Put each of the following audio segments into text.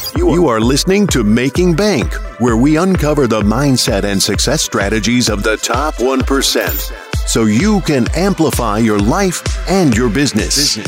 You are listening to Making Bank, where we uncover the mindset and success strategies of the top 1%, so you can amplify your life and your business.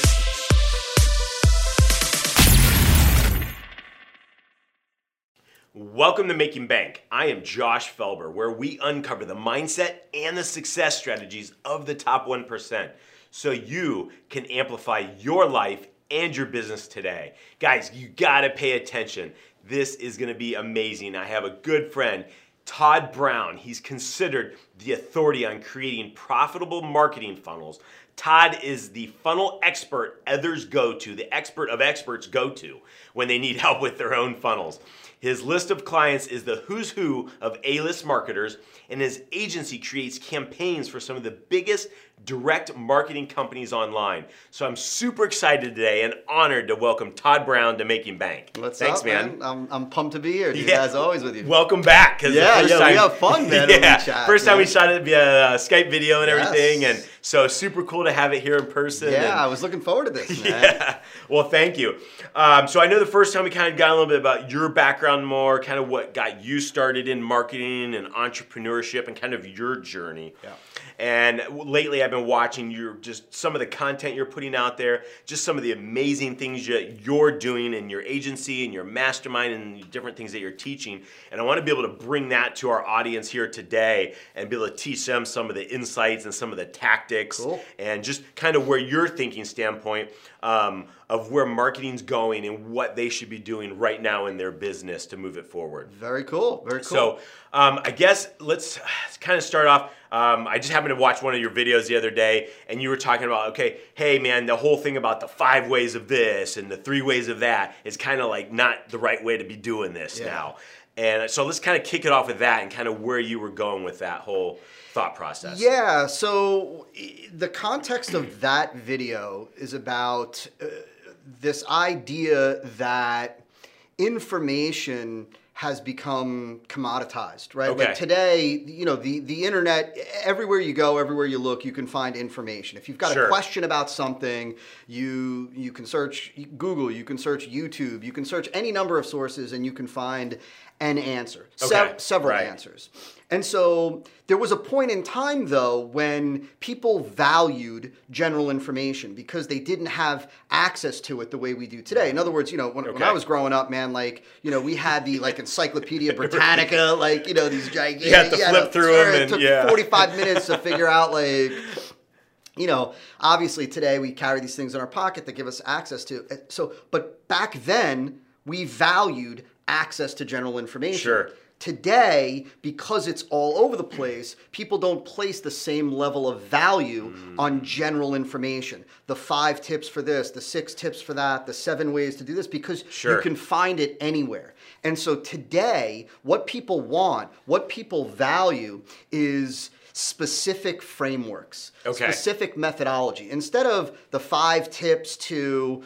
Welcome to Making Bank. I am Josh Felber, where we uncover the mindset and the success strategies of the top 1%, so you can amplify your life and your business today. Guys, you gotta pay attention. This is gonna be amazing. I have a good friend, Todd Brown. He's considered the authority on creating profitable marketing funnels. Todd is the funnel expert others go to, the expert of experts go to when they need help with their own funnels. His list of clients is the who's who of A-list marketers, and his agency creates campaigns for some of the biggest direct marketing companies online. So I'm super excited today and honored to welcome Todd Brown to Making Bank. Thanks, man. I'm pumped to be here, dude, as always with you. Welcome back. We have fun, man. Yeah, when we chat, first time we shot it via Skype video and everything, and so super cool to have it here in person. Yeah, I was looking forward to this, man. Yeah, well, thank you. So I know the first time we kind of got a little bit about your background more, kind of what got you started in marketing and entrepreneurship and kind of your journey. Yeah. And lately I've been watching just some of the content you're putting out there, just some of the amazing things you're doing in your agency and your mastermind and different things that you're teaching. And I want to be able to bring that to our audience here today and be able to teach them some of the insights and some of the tactics and just kind of where your thinking standpoint of where marketing's going and what they should be doing right now in their business to move it forward. Very cool. Very cool. So I guess let's kind of start off. I just happened to watch one of your videos the other day, and you were talking about, okay, hey man, the whole thing about the 5 ways of this and the 3 ways of that is kind of like not the right way to be doing this now. And so let's kind of kick it off with that and kind of where you were going with that whole thought process. Yeah, so the context of that video is about this idea that information has become commoditized, right? Okay. Like today, you know, the internet, everywhere you go, everywhere you look, you can find information. If you've got a question about something, you can search Google, you can search YouTube, you can search any number of sources, and you can find an answer, several answers. And so there was a point in time, though, when people valued general information because they didn't have access to it the way we do today. In other words, you know, when I was growing up, man, like, you know, we had the like Encyclopedia Britannica, like, you know, these gigantic. You had to flip through them. It took 45 minutes to figure out, like, you know, obviously today we carry these things in our pocket that give us access to. So, but back then we valued access to general information. Sure. Today, because it's all over the place, people don't place the same level of value on general information. The 5 tips for this, the 6 tips for that, the 7 ways to do this, because you can find it anywhere. And so today, what people want, what people value is specific frameworks, specific methodology. Instead of the 5 tips to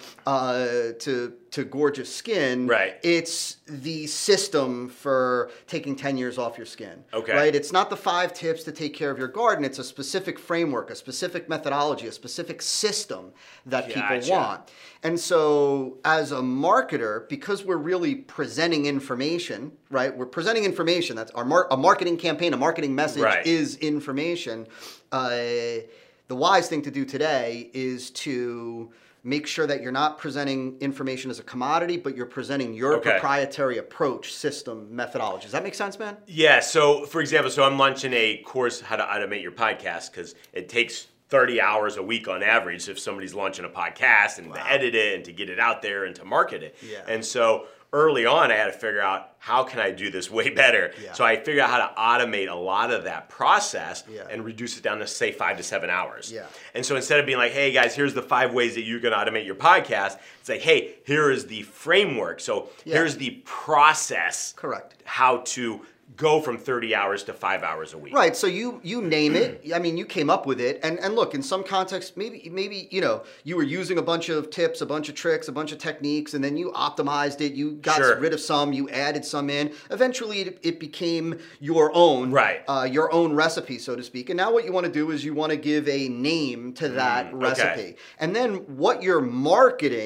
gorgeous skin, it's the system for taking 10 years off your skin. Right? It's not the 5 tips to take care of your garden. It's a specific framework, a specific methodology, a specific system that people want. And so as a marketer, because we're really presenting information, right? We're presenting information. That's a marketing campaign, a marketing message is information. The wise thing to do today is to make sure that you're not presenting information as a commodity, but you're presenting your proprietary approach, system, methodology. Does that make sense, man? Yeah. So, for example, I'm launching a course, How to Automate Your Podcast, because it takes 30 hours a week on average if somebody's launching a podcast and to edit it and to get it out there and to market it. And so early on, I had to figure out how can I do this way better. So I figured out how to automate a lot of that process and reduce it down to, say, 5 to 7 hours. And so instead of being like, hey, guys, here's the 5 ways that you can automate your podcast, it's like, hey, here is the framework. So here's the process. How to go from 30 hours to 5 hours a week. Right. So you name it. I mean, you came up with it. And look, in some contexts, maybe you know, you were using a bunch of tips, a bunch of tricks, a bunch of techniques, and then you optimized it. You got rid of some, you added some in. Eventually, it became your own, your own recipe, so to speak. And now what you want to do is you want to give a name to that recipe. And then what you're marketing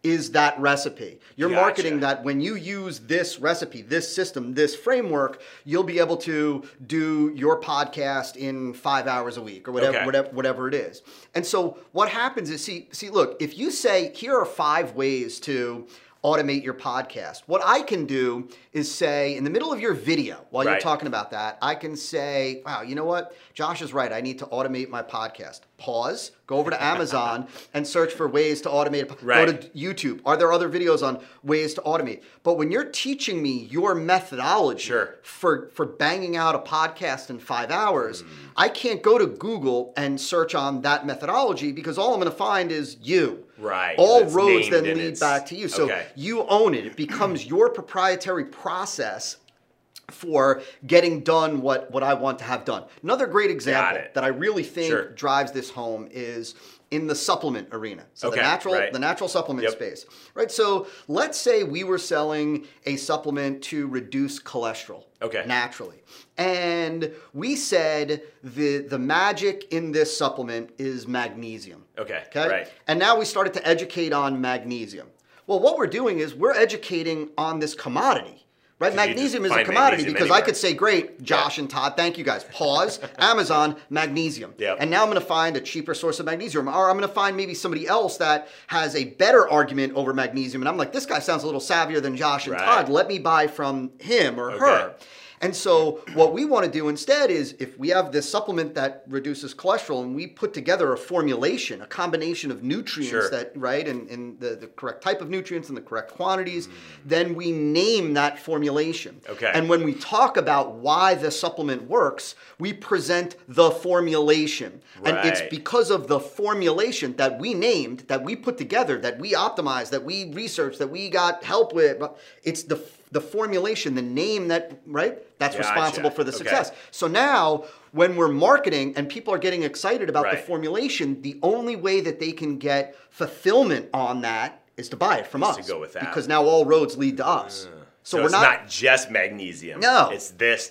is that recipe. You're marketing that when you use this recipe, this system, this framework, you'll be able to do your podcast in 5 hours a week or whatever it is. And so what happens is, see, look, if you say, here are 5 ways to automate your podcast. What I can do is say, in the middle of your video, while you're talking about that, I can say, wow, you know what? Josh is right. I need to automate my podcast. Pause, go over to Amazon and search for ways to automate it. Go to YouTube. Are there other videos on ways to automate? But when you're teaching me your methodology for banging out a podcast in 5 hours, I can't go to Google and search on that methodology because all I'm going to find is you. Right. All roads then lead back to you. So you own it. It becomes your proprietary process for getting done what I want to have done. Another great example that I really think drives this home is in the supplement arena. So the natural supplement space. Right? So let's say we were selling a supplement to reduce cholesterol naturally. And we said the magic in this supplement is magnesium. Okay. Right. And now we started to educate on magnesium. Well, what we're doing is we're educating on this commodity. Right, magnesium is a commodity because I could say, great, Josh and Todd, thank you guys. Pause, Amazon, magnesium. And now I'm going to find a cheaper source of magnesium. Or I'm going to find maybe somebody else that has a better argument over magnesium. And I'm like, this guy sounds a little savvier than Josh and Todd. Let me buy from him or her. And so what we want to do instead is if we have this supplement that reduces cholesterol and we put together a formulation, a combination of nutrients that, and the correct type of nutrients and the correct quantities, then we name that formulation. And when we talk about why the supplement works, we present the formulation. And it's because of the formulation that we named, that we put together, that we optimized, that we researched, that we got help with. It's the formulation, the name that's responsible for the success. So now when we're marketing and people are getting excited about the formulation, the only way that they can get fulfillment on that is to buy it from us. To go with that. Because now all roads lead to us. So it's not just magnesium. No. It's this,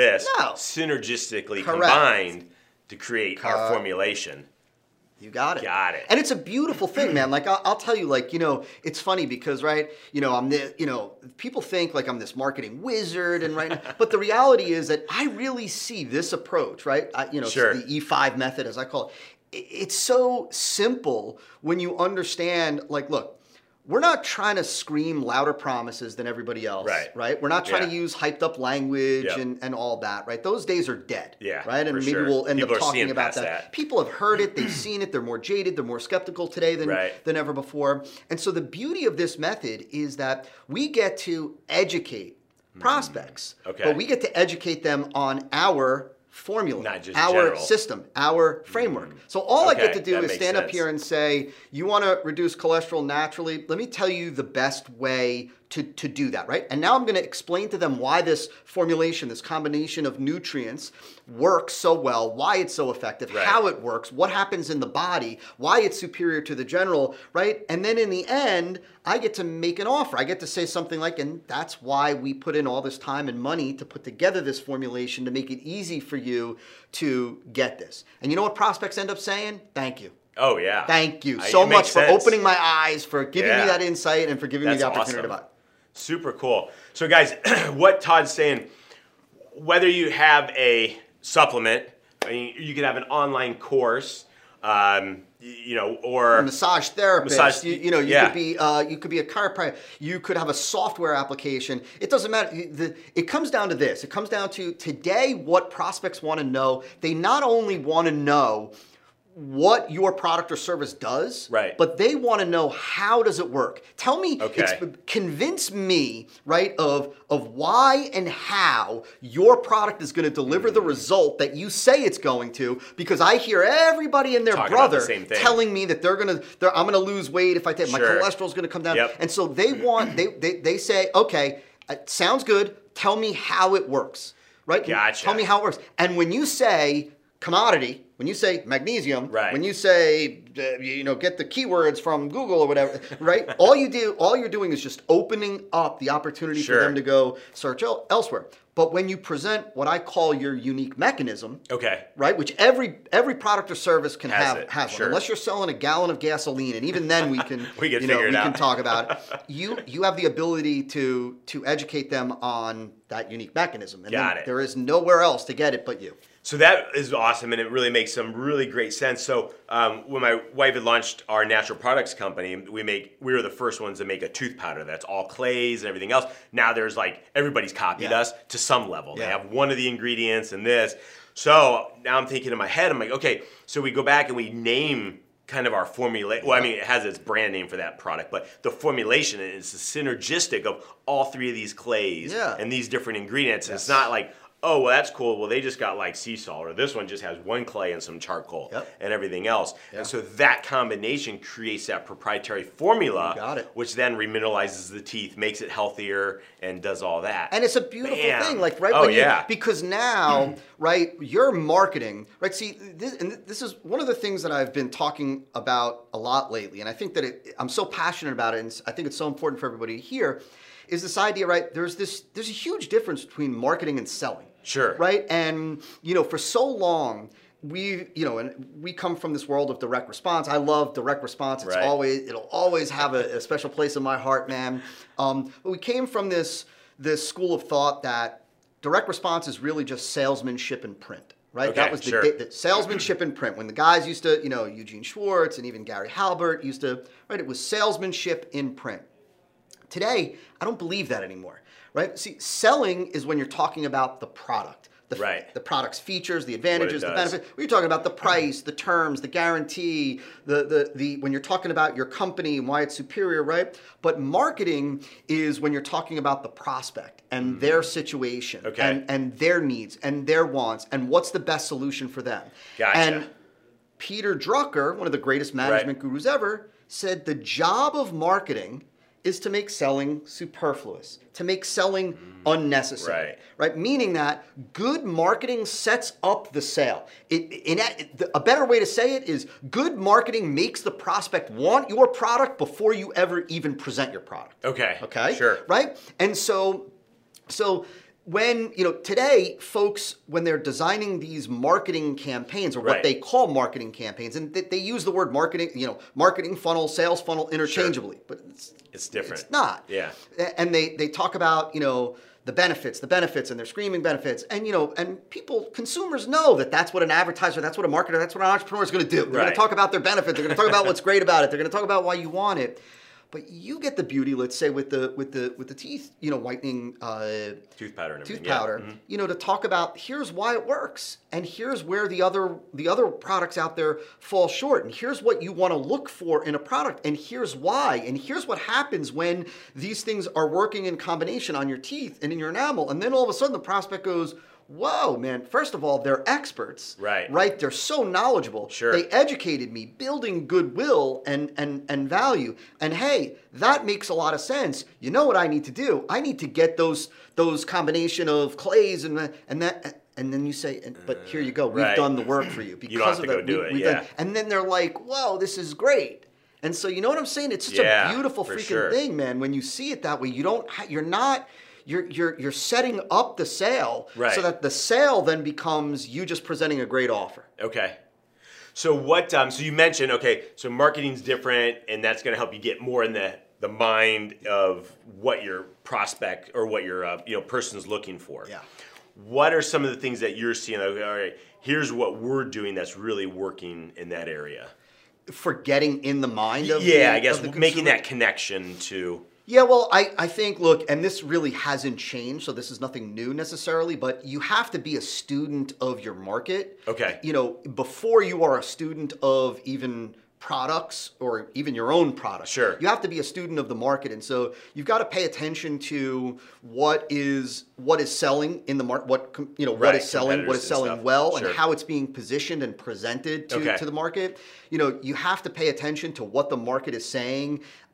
synergistically combined to create our formulation. You got it. And it's a beautiful thing, man. Like I'll tell you, like, it's funny because, people think like I'm this marketing wizard and but the reality is that I really see this approach, it's the E5 method as I call it. It's so simple when you understand, like, look, we're not trying to scream louder promises than everybody else, right? We're not trying to use hyped up language and all that, right? Those days are dead, right? And maybe we'll end up talking about that. People have heard it, they've seen it, they're more jaded, they're more skeptical today than ever before. And so the beauty of this method is that we get to educate prospects, but we get to educate them on our formula, our system, our framework. So all I get to do is stand up here and say, you want to reduce cholesterol naturally? Let me tell you the best way to do that, right? And now I'm going to explain to them why this formulation, this combination of nutrients works so well, why it's so effective, how it works, what happens in the body, why it's superior to the general, right? And then in the end, I get to make an offer. I get to say something like, and that's why we put in all this time and money to put together this formulation to make it easy for you to get this. And you know what prospects end up saying? Thank you. Oh, yeah. Thank you so much for opening my eyes, for giving me that insight, and for giving me the opportunity to buy. Super cool. So, guys, what Todd's saying, whether you have a supplement, I mean, you could have an online course, or a massage therapist. You could be a chiropractor. You could have a software application. It doesn't matter. It comes down to this. It comes down to today what prospects want to know. They not only want to know what your product or service does, but they want to know how does it work. Tell me, convince me, of why and how your product is going to deliver the result that you say it's going to, because I hear everybody and their brother telling me that I'm going to lose weight if I take my cholesterol is going to come down. And so they want, they say, okay, it sounds good. Tell me how it works, right? Gotcha. Tell me how it works. And when you say commodity, when you say magnesium, right. when you say, get the keywords from Google or whatever, right? All you're doing is just opening up the opportunity for them to go search elsewhere. But when you present what I call your unique mechanism, right, which every product or service can has one, unless you're selling a gallon of gasoline, and even then we can we can talk about it. You have the ability to educate them on that unique mechanism, and there is nowhere else to get it but you. So that is awesome, and it really makes some really great sense. So when my wife had launched our natural products company, we were the first ones to make a tooth powder that's all clays and everything else. Now there's everybody's copied us to some level. They have one of the ingredients in this. So now I'm thinking in my head, I'm like, okay, so we go back and we name kind of our formula. Well, I mean, it has its brand name for that product, but the formulation is synergistic of all three of these clays and these different ingredients. It's not like, oh, well, that's cool. Well, they just got sea salt, or this one just has one clay and some charcoal and everything else. And so that combination creates that proprietary formula, which then remineralizes the teeth, makes it healthier, and does all that. And it's a beautiful thing, because now, right, your marketing, right? See, this is one of the things that I've been talking about a lot lately, and I think that I'm so passionate about it, and I think it's so important for everybody to hear. Is this idea, right? There's a huge difference between marketing and selling. Sure. Right? And, for so long, we come from this world of direct response. I love direct response. It'll always have a special place in my heart, man. But we came from this school of thought that direct response is really just salesmanship in print. Right? That was the salesmanship in print. When the guys used to, Eugene Schwartz and even Gary Halbert used to, right? It was salesmanship in print. Today, I don't believe that anymore, right? See, selling is when you're talking about the product, the product's features, the advantages, the benefits. We're talking about the price, the terms, the guarantee, the when you're talking about your company and why it's superior, right? But marketing is when you're talking about the prospect and their situation and their needs and their wants and what's the best solution for them. Gotcha. And Peter Drucker, one of the greatest management gurus ever, said the job of marketing is to make selling superfluous, to make selling unnecessary, right? Meaning that good marketing sets up the sale. A better way to say it is good marketing makes the prospect want your product before you ever even present your product. Okay, sure. Right? And so when, today, folks, when they're designing these marketing campaigns, or what they call marketing campaigns, and they use the word marketing, marketing funnel, sales funnel interchangeably, but it's different. It's not. Yeah. And they talk about, the benefits, and they're screaming benefits. And, and consumers know that's what an advertiser, that's what a marketer, that's what an entrepreneur is going to do. They're going to talk about their benefits. They're going to talk about what's great about it. They're going to talk about why you want it. But you get the beauty, let's say, with the teeth, whitening tooth powder, and to talk about here's why it works, and here's where the other products out there fall short, and here's what you want to look for in a product, and here's why, and here's what happens when these things are working in combination on your teeth and in your enamel, and then all of a sudden the prospect goes, whoa, man, first of all, they're experts. Right? They're so knowledgeable. Sure. They educated me, building goodwill and value. And hey, that makes a lot of sense. You know what I need to do? I need to get those combination of clays and that. And then you say, but here you go. We've done the work for you. Because you don't have to go do it, and then they're like, whoa, this is great. And so you know what I'm saying? It's such a beautiful freaking thing, man. When you see it that way, you're setting up the sale so that the sale then becomes you just presenting a great offer. Okay. So what? So you mentioned so marketing's different, and that's going to help you get more in the mind of what your prospect or what your person's looking for. Yeah. What are some of the things that you're seeing? All right, here's what we're doing that's really working in that area. For getting in the mind of I guess making that connection to. Yeah, well, I think, look, and this really hasn't changed, so this is nothing new necessarily, but you have to be a student of your market. Okay. Before you are a student of even products or even your own product. Sure. You have to be a student of the market, and so you've got to pay attention to what is selling in the market, what is selling well, and how it's being positioned and presented to the market. You have to pay attention to what the market is saying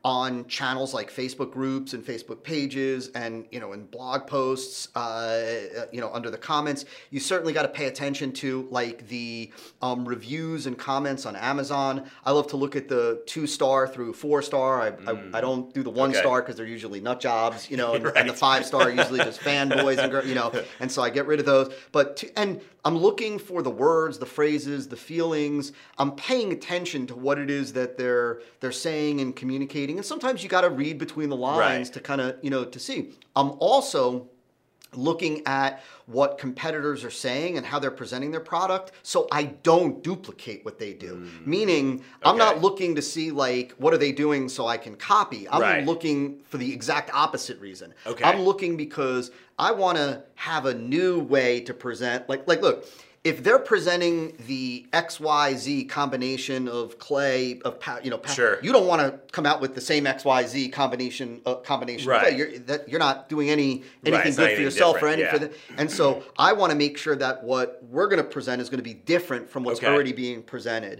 on channels like Facebook groups and Facebook pages and, in blog posts, under the comments. You certainly got to pay attention to like the reviews and comments on Amazon. I love to look at the 2-star through 4-star. I don't do the 1-star because they're usually nut jobs, and, right. And the 5-star are usually just fanboys and and so I get rid of those. And I'm looking for the words, the phrases, the feelings. I'm paying attention to what it is that they're saying and communicating. And sometimes you got to read between the lines to kind of, to see. I'm also looking at what competitors are saying and how they're presenting their product so I don't duplicate what they do. Meaning, I'm not looking to see like, what are they doing so I can copy. I'm looking for the exact opposite reason. I'm looking because I want to have a new way to present. Like look, if they're presenting the XYZ combination of clay, sure. You don't want to come out with the same XYZ combination of clay. You're not doing anything good for yourself or anything. And so I want to make sure that what we're going to present is going to be different from what's already being presented.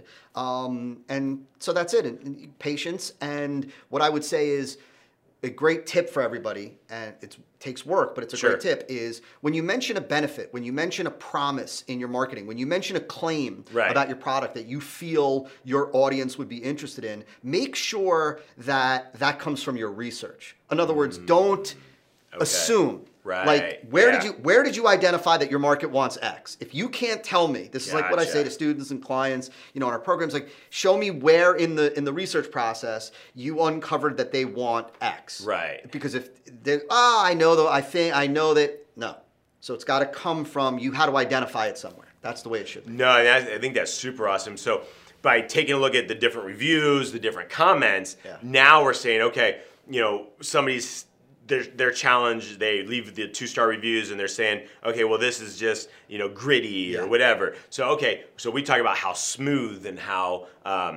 And so that's it. And patience. And what I would say is a great tip for everybody, and it takes work, but it's a great tip, is when you mention a benefit, when you mention a promise in your marketing, when you mention a claim about your product that you feel your audience would be interested in, make sure that that comes from your research. In other words, don't assume. Like where did you identify that your market wants X? If you can't tell me, this is like what I say to students and clients, in our programs, like show me where in the research process you uncovered that they want X. Right. Because if I know that no. So it's got to come from you, how to identify it somewhere. That's the way it should be. No, I think that's super awesome. So by taking a look at the different reviews, the different comments, now we're saying, okay, somebody's their challenge, they leave the 2-star reviews and they're saying, okay, well, this is just, gritty or whatever. So, so we talk about how smooth and how,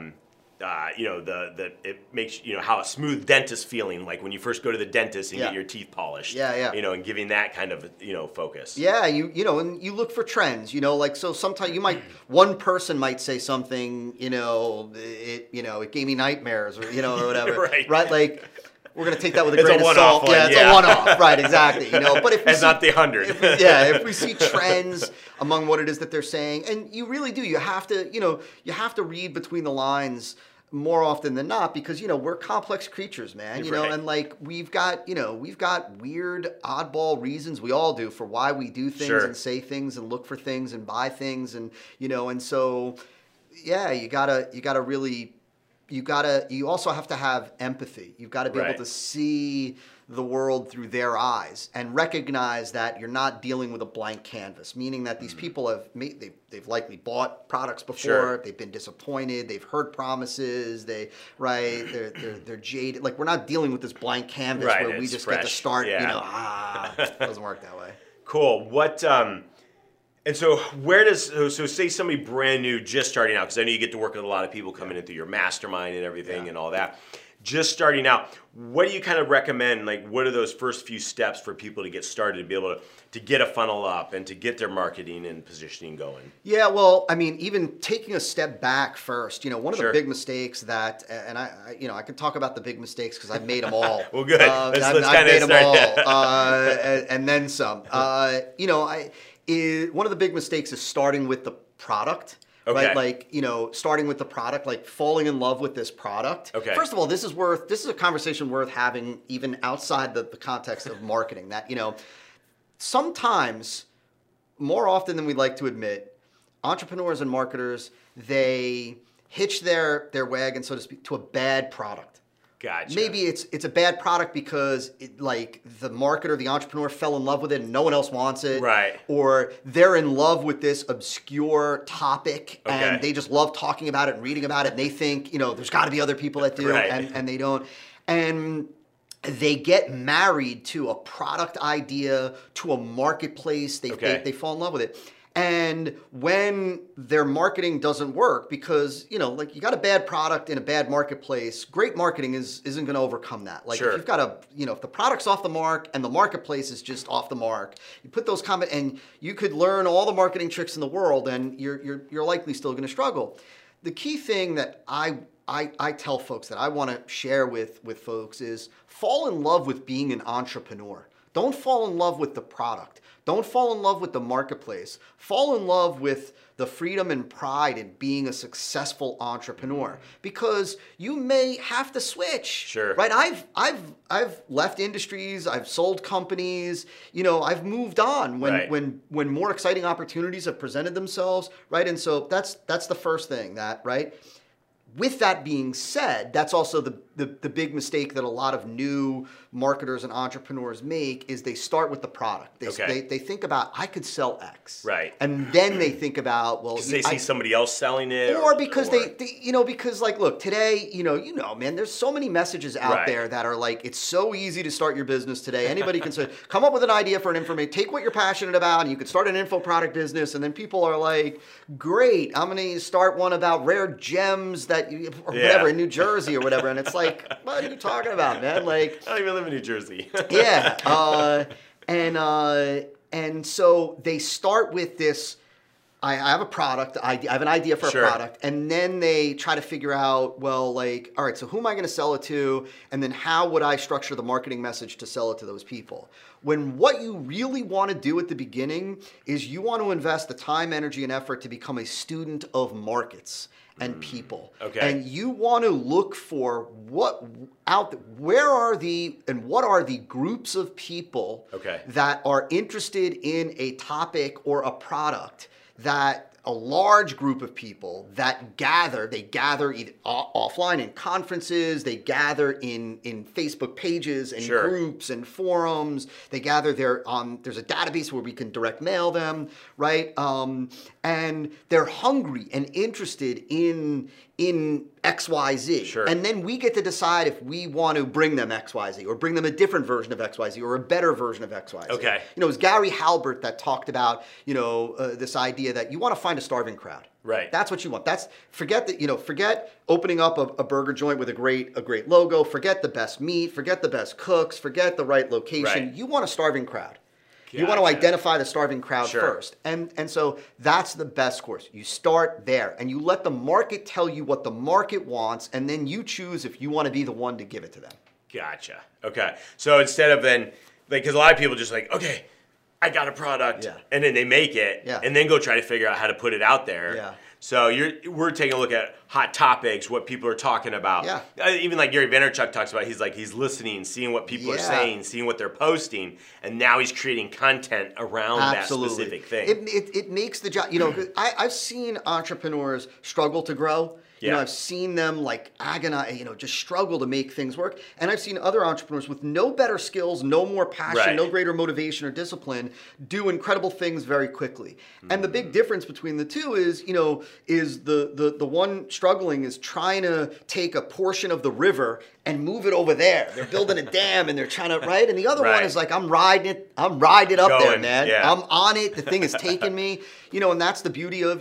it makes, how a smooth dentist feeling, like when you first go to the dentist and get your teeth polished. And giving that kind of, focus. Yeah, and you look for trends, so sometimes one person might say something, it gave me nightmares or, or whatever. Right? Like, we're going to take that with a grain of salt. It's a one-off. Right, exactly. But if it's not the 100. If we see trends among what it is that they're saying, and you really do, you have to read between the lines more often than not because, we're complex creatures, man, and like we've got weird oddball reasons, we all do, for why we do things and say things and look for things and buy things and, and so, you gotta really... You also have to have empathy. You've got to be able to see the world through their eyes and recognize that you're not dealing with a blank canvas, meaning that these people they've likely bought products before, they've been disappointed, they've heard promises, they're jaded. Like, we're not dealing with this blank canvas where we just get to start, it doesn't work that way. Cool. What and so so say somebody brand new just starting out, because I know you get to work with a lot of people coming in through your mastermind and everything and all that. Just starting out, what do you kind of recommend? Like, what are those first few steps for people to get started, to be able to get a funnel up and to get their marketing and positioning going? Yeah, well, I mean, even taking a step back first, one of the big mistakes that, and I can talk about the big mistakes because I've made them all. Well, good. Let's I've made them all, and then some. One of the big mistakes is starting with the product. Right? Like, starting with the product, like falling in love with this product. First of all, this is a conversation worth having even outside the context of marketing. That, sometimes, more often than we'd like to admit, entrepreneurs and marketers, they hitch their wagon, so to speak, to a bad product. Gotcha. Maybe it's a bad product because the marketer, the entrepreneur fell in love with it and no one else wants it. Right. Or they're in love with this obscure topic and they just love talking about it and reading about it and they think, there's got to be other people that do and they don't. And they get married to a product idea, to a marketplace. They fall in love with it. And when their marketing doesn't work because, you got a bad product in a bad marketplace, great marketing isn't going to overcome that. Like if you've got if the product's off the mark and the marketplace is just off the mark, you put those and you could learn all the marketing tricks in the world and you're likely still going to struggle. The key thing that I I tell folks that I want to share with folks is fall in love with being an entrepreneur. Don't fall in love with the product. Don't fall in love with the marketplace. Fall in love with the freedom and pride in being a successful entrepreneur, because you may have to switch. Sure. Right? I've left industries. I've sold companies. I've moved on when more exciting opportunities have presented themselves. Right? And so that's the first thing right. With that being said, that's also the big mistake that a lot of new marketers and entrepreneurs make is they start with the product. They think about, I could sell X. Right. And then they think about, well, because they see somebody else selling it. Or because they because like, look, today, man, there's so many messages out there that are like, it's so easy to start your business today. Anybody can say, come up with an idea for an information, take what you're passionate about, and you could start an info product business. And then people are like, great, I'm going to start one about rare gems whatever in New Jersey or whatever. And it's like, what are you talking about, man? Like, I don't even live in New Jersey. Yeah. And so they start with this, I have a product, I have an idea for a product, and then they try to figure out, well, like, all right, so who am I going to sell it to? And then how would I structure the marketing message to sell it to those people? When what you really want to do at the beginning is you want to invest the time, energy, and effort to become a student of markets and people. Okay. And you want to look for what are the groups of people that are interested in a topic or a product that a large group of people that gather either offline in conferences, they gather in Facebook pages and groups and forums, they gather there's a database where we can direct mail them, right? And they're hungry and interested in XYZ. Sure. And then we get to decide if we want to bring them XYZ or bring them a different version of XYZ or a better version of XYZ. Okay. It was Gary Halbert that talked about, this idea that you want to find a starving crowd. Right. That's what you want. Forget opening up a burger joint with a great logo, forget the best meat, forget the best cooks, forget the right location. Right. You want a starving crowd. Gotcha. You want to identify the starving crowd first. And so that's the best course. You start there and you let the market tell you what the market wants, and then you choose if you want to be the one to give it to them. Gotcha. Okay. So instead of then, because a lot of people just like, okay, I got a product, and then they make it, and then go try to figure out how to put it out there. Yeah. So we're taking a look at hot topics, what people are talking about. Yeah. Even like Gary Vaynerchuk talks about, he's listening, seeing what people are saying, seeing what they're posting, and now he's creating content around that specific thing. It makes the job, I've seen entrepreneurs struggle to grow. I've seen them like agonize, just struggle to make things work. And I've seen other entrepreneurs with no better skills, no more passion, no greater motivation or discipline do incredible things very quickly. Mm-hmm. And the big difference between the two is the one struggling is trying to take a portion of the river and move it over there. They're building a dam and they're trying to, right? And the other one is like, I'm riding it up there, man. Yeah. I'm on it. The thing is taking me, and that's the beauty of,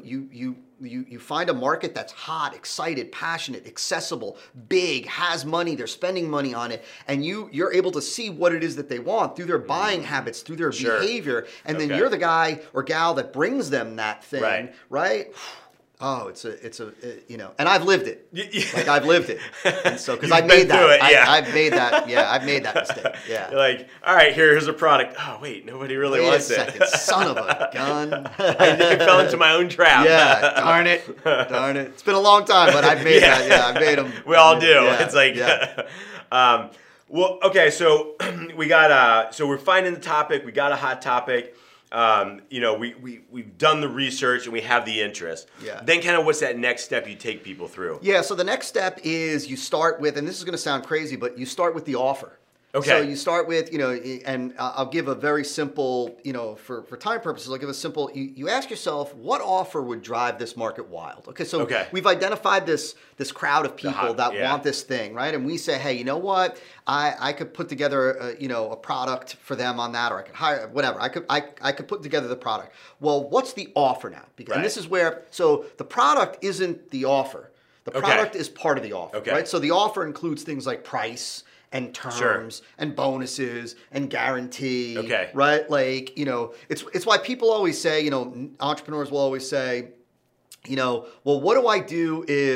you find a market that's hot, excited, passionate, accessible, big, has money, they're spending money on it, and you're able to see what it is that they want through their buying habits, through their behavior, and then you're the guy or gal that brings them that thing, right? Oh, it's and I've lived it. Like I've lived it, and so because I've made that, I've made that mistake. Yeah, you're like, all right, here's a product. Oh wait, nobody really wants it. Wait a second, son of a gun! I fell into my own trap. Yeah, darn it. It's been a long time, but I've made that. Yeah, I've made them. We all do. Yeah, it's like, well, okay, so we got so we're finding the topic. We got a hot topic. We've done the research and we have the interest. Yeah. Then kind of what's that next step you take people through? Yeah, so the next step is you start with, and this is going to sound crazy, but you start with the offer. Okay. So you start with, and I'll give a very simple, for time purposes, I'll give a simple, you ask yourself, what offer would drive this market wild? Okay, so we've identified this crowd of people that want this thing, right? And we say, hey, you know what? I could put together, a product for them on that, or I could hire, whatever. I could put together the product. Well, what's the offer now? Because and this is where, so the product isn't the offer. The product is part of the offer, right? So the offer includes things like price, and terms and bonuses and guarantee, right? Like, it's why people always say, entrepreneurs will always say, well, what do I do if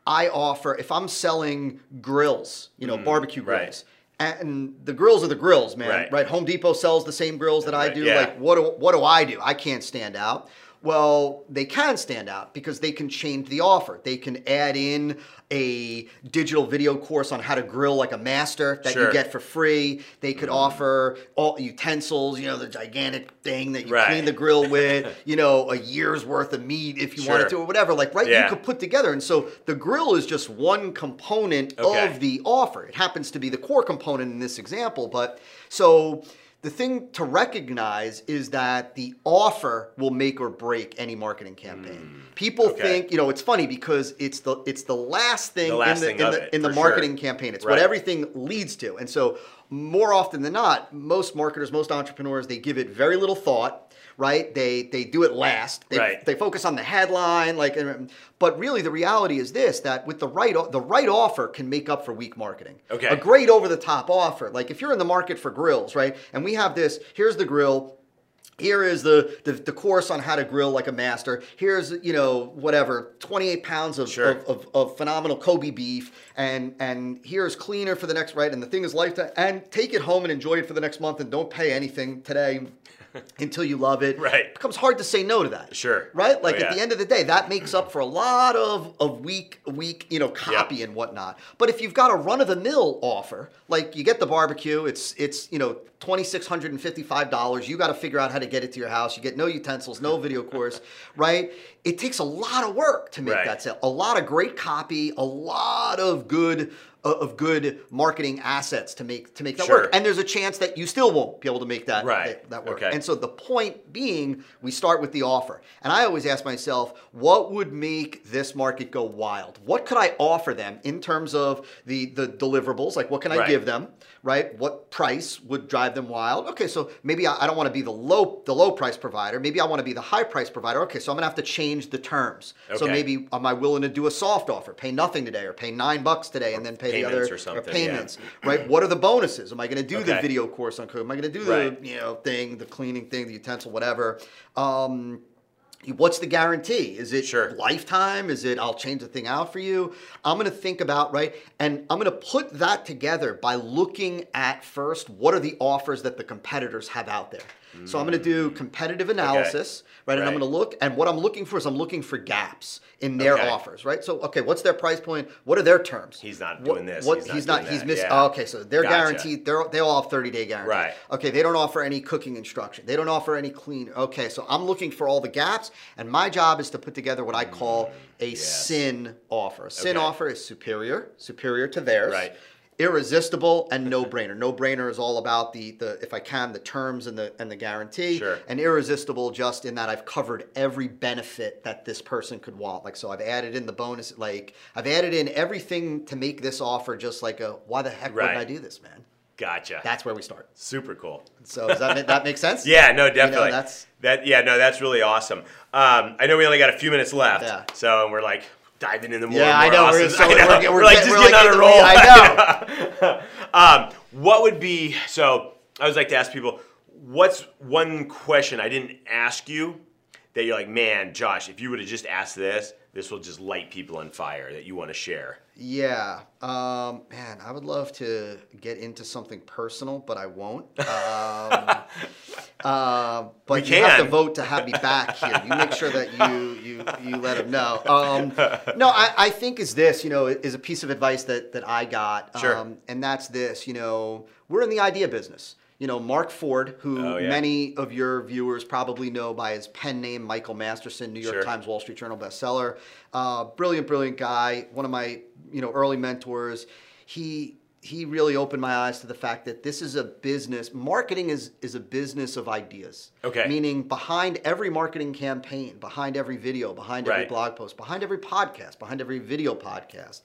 I offer, if I'm selling grills, barbecue grills, and the grills are the grills, man, right? Home Depot sells the same grills that I do. Yeah. Like, what do I do? I can't stand out. Well, they can stand out because they can change the offer. They can add in a digital video course on how to grill like a master that you get for free. They could offer all utensils, the gigantic thing that you clean the grill with, a year's worth of meat if you wanted to or whatever. You could put together. And so the grill is just one component of the offer. It happens to be the core component in this example. But so the thing to recognize is that the offer will make or break any marketing campaign. People think, it's funny because it's the last thing in the marketing campaign. It's what everything leads to. And so more often than not, most marketers, most entrepreneurs, they give it very little thought. Right? They do it last. They focus on the headline, but really the reality is this, that with the right offer can make up for weak marketing. Okay. A great over-the-top offer, like if you're in the market for grills, right? And we have this, here's the grill, here is the course on how to grill like a master. Here's 28 pounds of phenomenal Kobe beef, and here's cleaner for the next and the thing is lifetime. And take it home and enjoy it for the next month, and don't pay anything today until you love it. Right. It becomes hard to say no to that. Sure. Right? At the end of the day, that makes up for a lot of weak copy and whatnot. But if you've got a run-of-the-mill offer, like you get the barbecue, it's $2,655. You got to figure out how to get it to your house. You get no utensils, no video course, right? It takes a lot of work to make that sale. A lot of great copy, a lot of good marketing assets to make that work. And there's a chance that you still won't be able to make that work. Okay. And so the point being, we start with the offer. And I always ask myself, what would make this market go wild? What could I offer them in terms of the deliverables? Like, what can I give them, right? What price would drive them wild? Okay, so maybe I don't want to be the low price provider. Maybe I want to be the high price provider. Okay, so I'm going to have to change the terms. Okay. So maybe am I willing to do a soft offer, pay nothing today, or pay $9 today, and then pay the other or payments, right? What are the bonuses? Am I going to do the video course on code? Am I going to do the thing, the cleaning thing, the utensil, whatever? What's the guarantee? Is it lifetime? Is it I'll change the thing out for you? I'm going to think about, and I'm going to put that together by looking at first, what are the offers that the competitors have out there? So I'm going to do competitive analysis, and I'm going to look, and what I'm looking for is I'm looking for gaps in their offers, right? So, what's their price point? What are their terms? He's not doing this. He's missing. Yeah. Okay, so they're guaranteed. They all have 30-day guarantee. Right. Okay, they don't offer any cooking instruction. They don't offer any clean. Okay, so I'm looking for all the gaps, and my job is to put together what I call a SIN offer. A SIN offer is superior to theirs. Right. Irresistible and no-brainer. No-brainer is all about the if I can, the terms and the guarantee. Sure. And irresistible just in that I've covered every benefit that this person could want. So I've added in the bonus, I've added in everything to make this offer just why the heck wouldn't I do this, man? Gotcha. That's where we start. Super cool. So does that make sense? Yeah, no, definitely. That's really awesome. I know we only got a few minutes left. Yeah. So we're diving into more. Yeah, I know. We're just getting on a roll. I know. What would be, so I always like to ask people, what's one question I didn't ask you that you're like, man, Josh, if you would have just asked this will just light people on fire that you want to share? Yeah. Man, I would love to get into something personal, but I won't. But you have to vote to have me back here. You make sure that you let them know. No, I think is this, is a piece of advice that I got. Sure. And that's this, we're in the idea business. Mark Ford, who many of your viewers probably know by his pen name, Michael Masterson, New York Times, Wall Street Journal bestseller. Brilliant guy. One of my, early mentors. He really opened my eyes to the fact that this is a business. Marketing is a business of ideas. Okay. Meaning behind every marketing campaign, behind every video, behind every blog post, behind every podcast, behind every video podcast,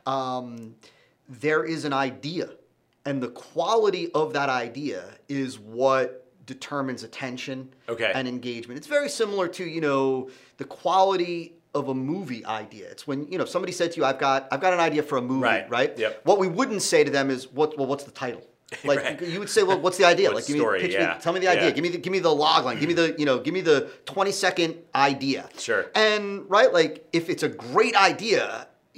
there is an idea. And the quality of that idea is what determines attention and engagement. It's very similar to, the quality of a movie idea. It's when, somebody said to you, I've got an idea for a movie, right? Yep. What we wouldn't say to them is, what's the title? You would say, well, what's the idea? Tell me the idea. Give me the log line. Give me the 20-second idea. Sure. And if it's a great idea,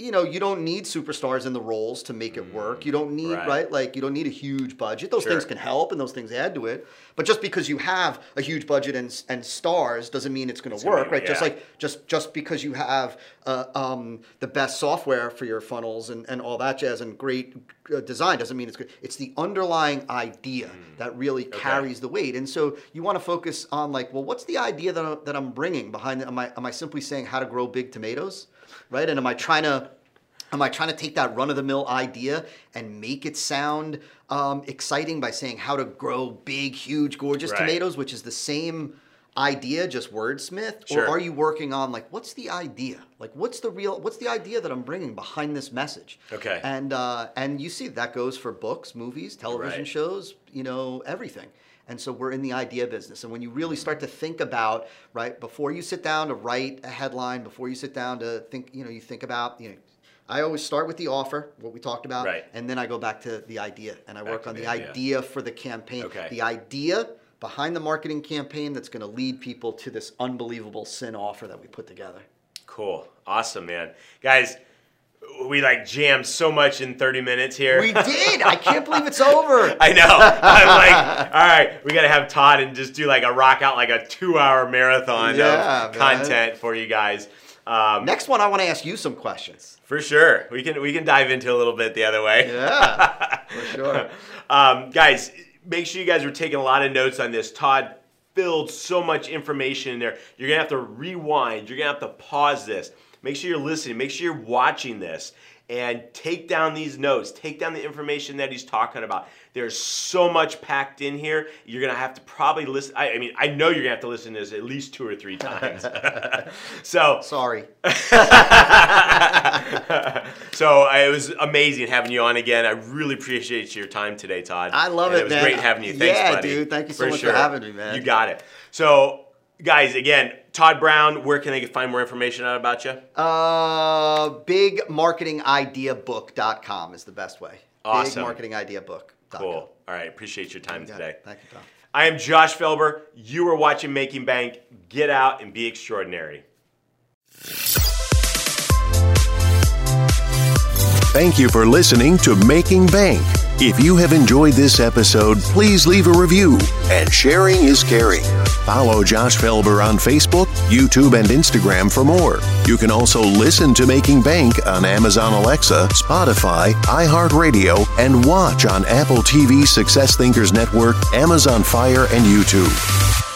you don't need superstars in the roles to make it work. You don't need, right? Like, you don't need a huge budget. Those things can help and those things add to it. But just because you have a huge budget and stars doesn't mean it's going to work, right? Yeah. Just because you have the best software for your funnels and all that jazz and great design doesn't mean it's good. It's the underlying idea that really carries the weight. And so you want to focus on, like, well, what's the idea that I'm bringing behind it? Am I simply saying how to grow big tomatoes? Right? And am I trying to take that run-of-the-mill idea and make it sound exciting by saying how to grow big, huge, gorgeous tomatoes, which is the same idea, just wordsmith? Sure. Or are you working on, like, what's the idea? Like, what's the idea that I'm bringing behind this message? Okay. And you see that goes for books, movies, television shows, everything. And so we're in the idea business. And when you really start to think about, right, before you sit down to write a headline, before you sit down to think, you think about, I always start with the offer, what we talked about, and then I go back to the idea. And I work on the idea for the campaign. Okay. The idea behind the marketing campaign that's going to lead people to this unbelievable sin offer that we put together. Cool. Awesome, man. Guys, we jammed so much in 30 minutes here. We did. I can't believe it's over. I know. I'm like, all right, we got to have Todd and just do a rock out, a 2-hour marathon of content for you guys. Next one, I want to ask you some questions. For sure. We can dive into a little bit the other way. Yeah, for sure. Guys, make sure you guys are taking a lot of notes on this. Todd filled so much information in there. You're going to have to rewind. You're going to have to pause this. Make sure you're listening. Make sure you're watching this and take down these notes. Take down the information that he's talking about. There's so much packed in here. You're going to have to probably listen. I know you're going to have to listen to this at least 2 or 3 times. So sorry. So it was amazing having you on again. I really appreciate your time today, Todd. I love it, man. It was great having you. Thanks, buddy. Yeah, dude. Thank you so much for having me, man. You got it. So, guys, again, Todd Brown, where can they find more information out about you? BigMarketingIdeaBook.com is the best way. Awesome. BigMarketingIdeaBook.com. Cool. All right. Appreciate your time today. Thank you, Tom. I am Josh Felber. You are watching Making Bank. Get out and be extraordinary. Thank you for listening to Making Bank. If you have enjoyed this episode, please leave a review, and sharing is caring. Follow Josh Felber on Facebook, YouTube, and Instagram for more. You can also listen to Making Bank on Amazon Alexa, Spotify, iHeartRadio, and watch on Apple TV, Success Thinkers Network, Amazon Fire, and YouTube.